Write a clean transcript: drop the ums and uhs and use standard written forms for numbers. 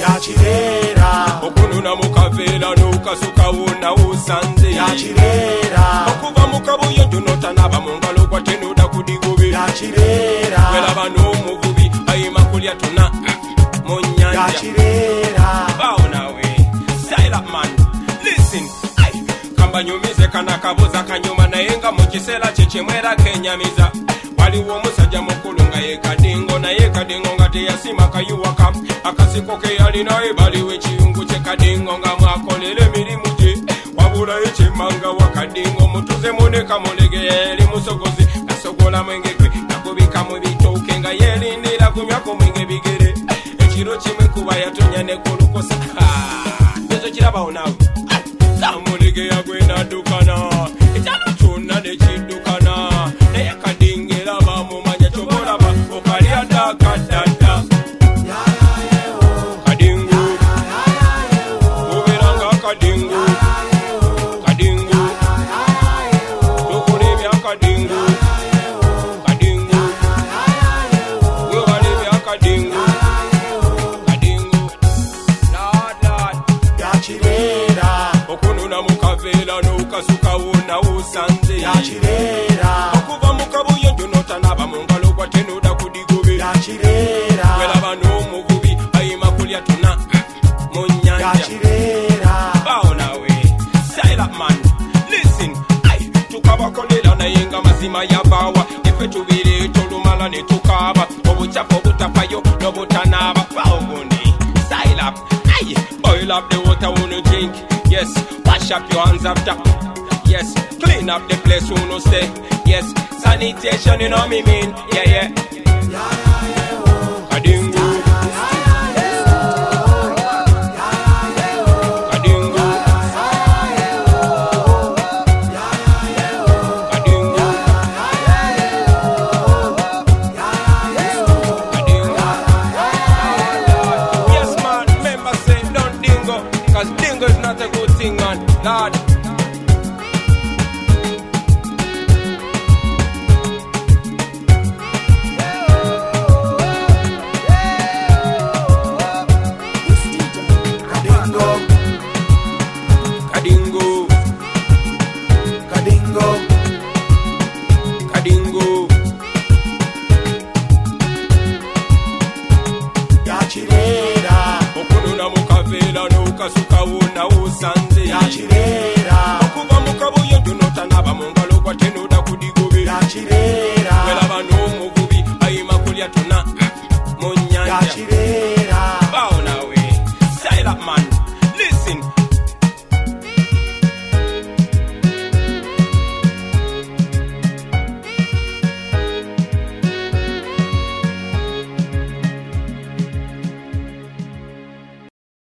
Yachirera okununa mukavera nukasuka wona usanze Yachirera okuva mukabuyonjo notanaba mungalo kwatenuda kudigobe Yachirera wela bano muvubi ayima kulya tuna munyanja Yachirera bao nawe style up man listen kamba nyumize kana kabuza kanyuma nayenga mukisela chechemwera kenyamiza waliwo omusajja mukulu nga yekadingo naye kadingo nga teyasima kayuwaka akasiko ke yalina ebaliwo ekiyungu kyekadingo nga mwakolera emirimu gye wabula ekimanga wakadingo mutuze muneka mulege yeri musogozi nasogola mwenge gwe nakubika mu bitooke nga yerindira kunywako mwenge bigere ekiro kimwe kuba yatonya nekulukosa ezo kirabawo nawe mulege yagwe naddukana ekyalo kyonna nekiddukana naye kadingera bamumanya kyobolaba okalya dakadada kadingu oberanga kadingu kadingu okulebya kadingu kadingu webalebya kadingu kadingu lad Yachirera okununa mukavera nukasuka wona usanze Yachirera okuva mukabuyonjo notanaba mungalo kwatenuda kudigobe Yachirera welaba n'omuvubi ayima kulya tuna munyanja Yachirera bao nawe style up man listen tukabakolera naye nga mazima yabawa efe tubiri tulumala ne tukaba obucafu obutafayo n'obutanaba bao gundi style up boil up the water wanna drink yes wash up your hands after yes clean up the place wanna stay yes sanitation you know me mean yeah kadingu kadingu kadingu kadingu yes man remember say don't dingo cause dingo is not a good thing man lord kadingo Kadingo kadingo Yachirera okununa mukavera nukasuka wona usanze Yachirera